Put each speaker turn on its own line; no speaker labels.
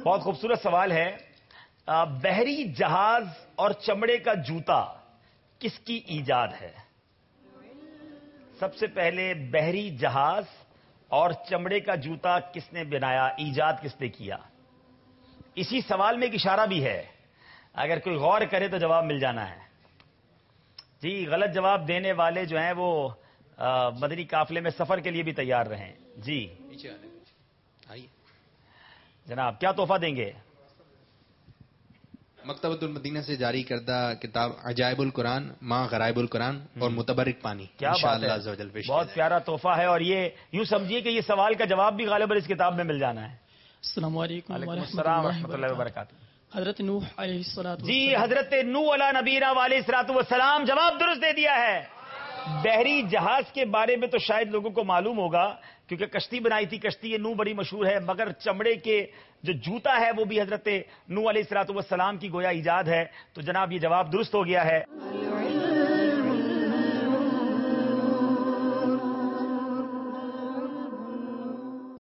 بہت خوبصورت سوال ہے. بحری جہاز اور چمڑے کا جوتا کس کی ایجاد ہے؟ سب سے پہلے بحری جہاز اور چمڑے کا جوتا کس نے بنایا، ایجاد کس نے کیا؟ اسی سوال میں ایک اشارہ بھی ہے، اگر کوئی غور کرے تو جواب مل جانا ہے. جی غلط جواب دینے والے جو ہیں وہ مدنی قافلے میں سفر کے لیے بھی تیار رہیں. جی جناب کیا تحفہ دیں گے؟
مکتبۃ المدینہ سے جاری کردہ کتاب عجائب القرآن ماں غرائب القرآن اور متبرک پانی.
کیا بات ہے، بہت پیارا تحفہ ہے. اور یہ یوں سمجھیے کہ یہ سوال کا جواب بھی غالباً اس کتاب میں مل جانا ہے.
السلام علیکم
ورحمۃ اللہ وبرکاتہ.
حضرت نوح علیہ السلام.
جی حضرت نوح علیہ نبینا علیہ الصلوۃ والسلام جواب درست دے دیا ہے. بحری جہاز کے بارے میں تو شاید لوگوں کو معلوم ہوگا کیونکہ کشتی بنائی تھی، کشتی نوح بڑی مشہور ہے، مگر چمڑے کے جو جوتا ہے وہ بھی حضرت نوح علیہ الصلوۃ والسلام کی گویا ایجاد ہے. تو جناب یہ جواب درست ہو گیا ہے.